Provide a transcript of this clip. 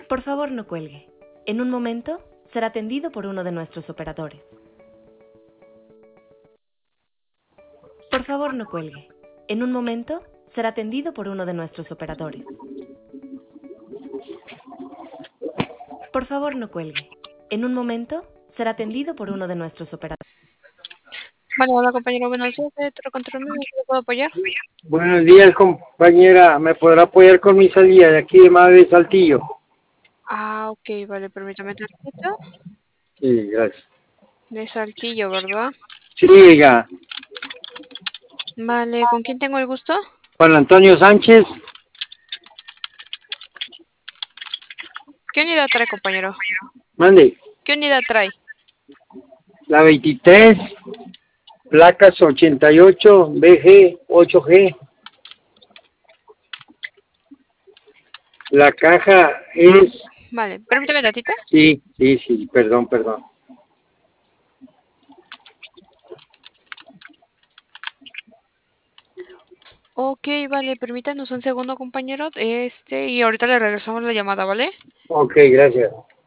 Por favor, no cuelgue. En un momento será atendido por uno de nuestros operadores. Por favor, no cuelgue. En un momento será atendido por uno de nuestros operadores. Por favor, no cuelgue. En un momento será atendido por uno de nuestros operadores. Vale, hola compañero, buenos días, Control Médico, ¿le puedo apoyar? Buenos días, compañera. ¿Me podrá apoyar con mi salida de aquí de Madre Saltillo? Ah, ok, vale, permítame tantito. Sí, gracias. De Saltillo, ¿verdad? Sí, diga. Vale, ¿con quién tengo el gusto? Juan Antonio Sánchez, ¿Qué unidad trae, compañero? mande. ¿Qué unidad trae? La 23, placas 88, BG, 8G. La caja es... Vale, permítame tantito. Sí, perdón. Ok, vale, permítanos un segundo, compañero. Y ahorita le regresamos la llamada, ¿vale? Ok, gracias.